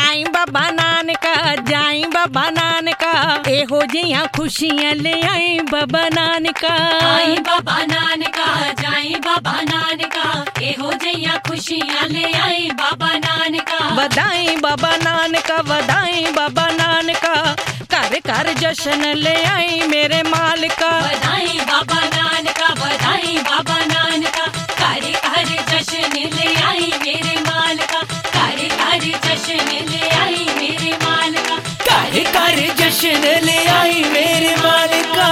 जाई बाबा नानका जाई बाबा नानका एहो जियां खुशियां ले आई बाबा नानका। आई बाबा नानका जाई बाबा नानका एहो जियां खुशियां ले आई बाबा नानका। बधाई बाबा नानका बधाई बाबा नानका घर घर जश्न ले आई मेरे मालिका। बधाई बाबा नानका बधाई बाबा नानका घर घर जश्न ले आई मेरे मालिका। घर घर जश्न ले आई मेरे मालिका। घर घर जश्न ले आई मेरे मालिका।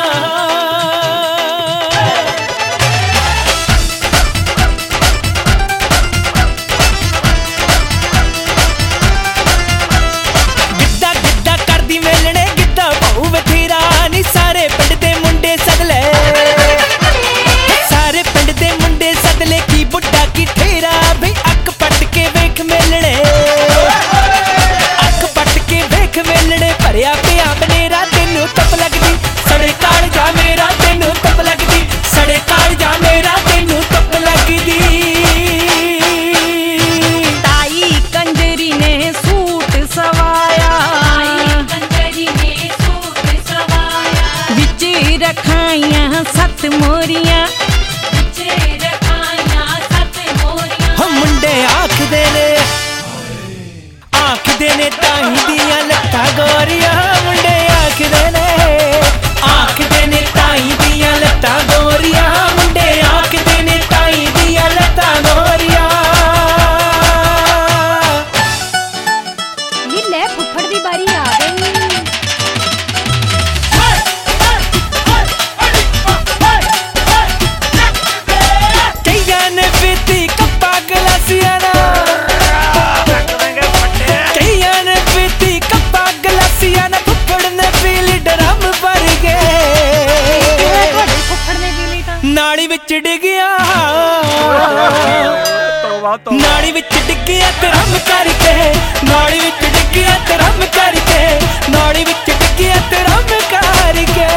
गिद्दा गिद्दा करदी मेलणे गिद्दा बहु बथेरा नी सारे पिंड दे मुंडे सदले। सारे पिंड दे मुंडे सदले की बुड्ढा की ठेरा भी अक पट के वेख मेलणे। अक पट के वेख मेलणे भरिया पिया बनेरा तेनू तप लगदी सड़े काल जा मेरा तेनू तप लगदी सड़े काल जा मेरा तेनू तप लगदी। ताई कंजरी ने सूट सवाया आई कंजरी ने सूट सवाया। विच रखाइयां सत मोरियां बिचे रखाइयां सत मोरियां। हम मुंडे आखदे ने ताही दियां लत्तां गोरियां। मुंडे आखदे ने ताही दियां लत्तां गोरियां। मुंडे आखदे ने ताही दियां लत्तां गोरियां। नी ले फुफड़ दी बारी आ गई। कईयां ने पीती कप्पा गलासियां ना। कईयां ने पीती कप्पा गलासियां ना। फुफड़ ने पी ली ड्रम भर गए। फुफड़ ने पी ली तां नाली विच डिगिया नाली विच डिगिया ते रम करके। नाली विच डिगिया ते रम करके। नाली विच डिगिया ते रम करके।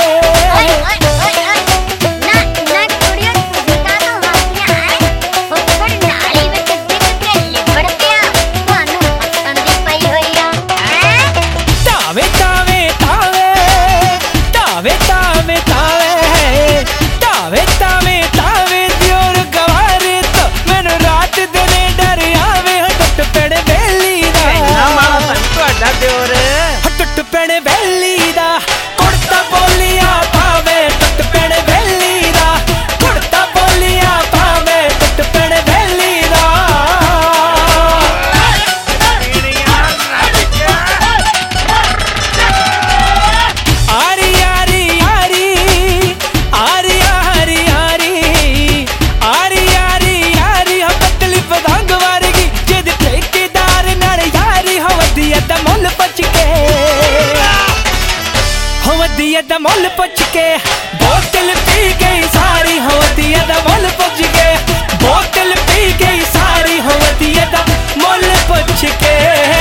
ना ना कुड़ियों तुझका तो हासिया आए। फुफड़ नाली विच डिग के लिबड़ पिया ਤੁਹਾਨੂੰ ਹੱਸਣ ਦੀ ਪਈ ਹੋਈ ਆ। तावे तावे तावे तावे तावे तावे तावे तावे तावे दियोर गवारे तो मैनू रात दिने डर आवे। टुट पेड़ बेली दा टुट पेड़ बेली दा कुड़ता बोलिया पावे। टुट पेड़ बेली दा कुड़ता बोलिया पावे। टुट पेड़ बेली दा। आरी आरी आरी आरी आरी आरी आरी आरी आरी हो पतली पतंग वर्गी जिद ठेकेदार नाल यारी हो वधिया दा मुੱਲ पुੱਛ के। हो वधिया दा मुੱਲ पुੱਛ के बोतल पी गई सारी। हो वधिया दा मुੱਲ पुੱਛ के बोतल पी गई सारी। हो वधिया दा मुੱਲ पुੱਛ के।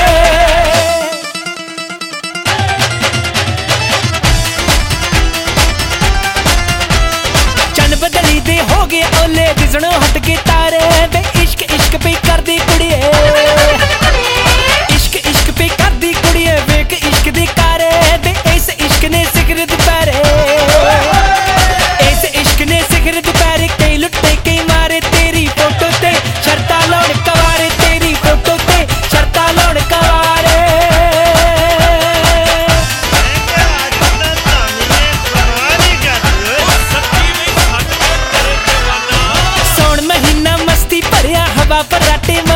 चन बदली दे हो गए ओले दिसणों हट के तारे बे इश्क इश्क पे करदी कुड़िए। इश्क इश्क पे करदी कुड़िए वेख इश्क दी कारे ते इस इश्क ने सिखर दुपहरे। इस इश्क ने सिखर दुपहरे कई लुट्टे कई मारे तेरी फोटो ते शर्ता लाउण कवारे। तेरी फोटो ते शर्ता लाउण कवारे। सौण महीना मस्ती भरिया हवा पर राटे